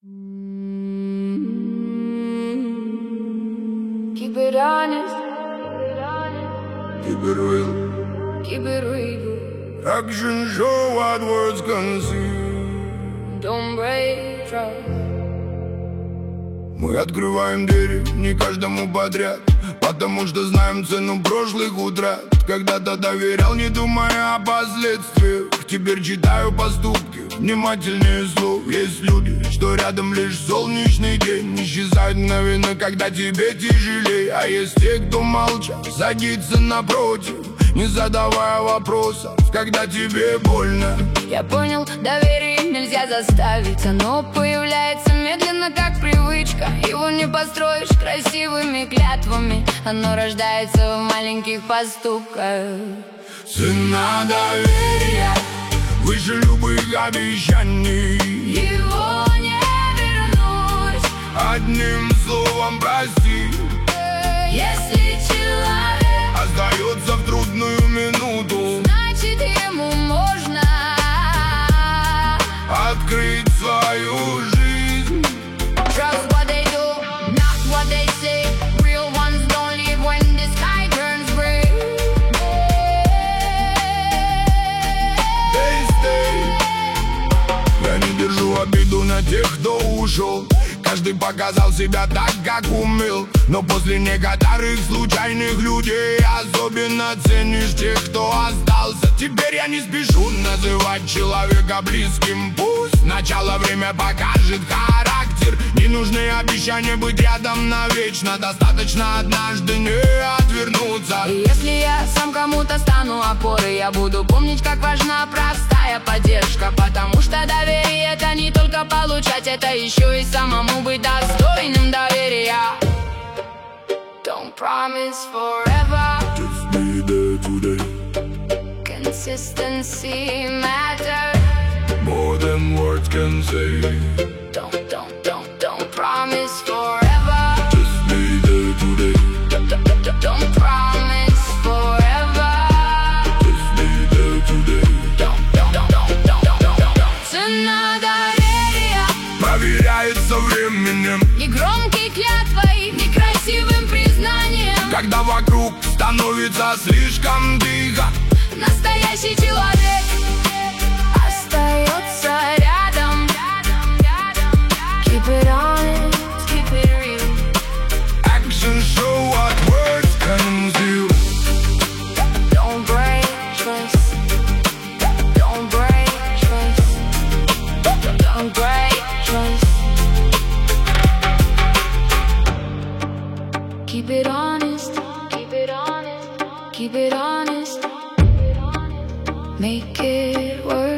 Keep it honest, Keep it real. keep it real. Action show what words conceal. Don't break trust. Мы открываем двери не каждому подряд, потому что знаем цену прошлых утрат. Когда-то доверял, не думая о последствиях. Теперь читаю поступки, внимательнее слов. Есть люди, что рядом лишь солнечный день, исчезают мгновенно, когда тебе тяжелее. А есть те, кто молчал, садится напротив, не задавая вопросов, когда тебе больно. Я понял, доверие нельзя заставить. Оно появляется медленно, как привычка. Его не построишь красивыми клятвами. Оно рождается в маленьких поступках. Цена доверия выше любых обещаний. Его не вернуть, Одним словом прости. если человек, Остается в трудную минуту значит ему можно. открыть свою жизнь. Trust what they do, not what they say. Real ones don't leave when the sky turns gray. Я не держу обиду на тех, кто ушел. Каждый показал себя так, как умел. Но после некоторых случайных людей особенно ценишь тех, кто остался. Теперь я не спешу называть человека близким. Пусть начало время покажет характер. Не нужны обещания быть рядом навечно. Достаточно однажды не отвернуться. И если я сам кому-то стану опорой, я буду помнить, как важна простая поддержка. Потому что доверие — это не только получать, это еще и самому быть достойным доверия. Don't promise forever, Just be there today. consistency matters. More than words can say. Don't promise forever. Just be there today. Don't promise forever. Just be there today. Цена доверия Проверяется временем, не громкой клятвой, не красивым признанием. когда вокруг становится слишком тихо. Настоящий человек остается рядом. Keep it honest, keep it real. Action show what words conceal. Don't break trust. Don't break trust. Don't break trust. Keep it honest. Keep it honest. Keep it honest. Make it work.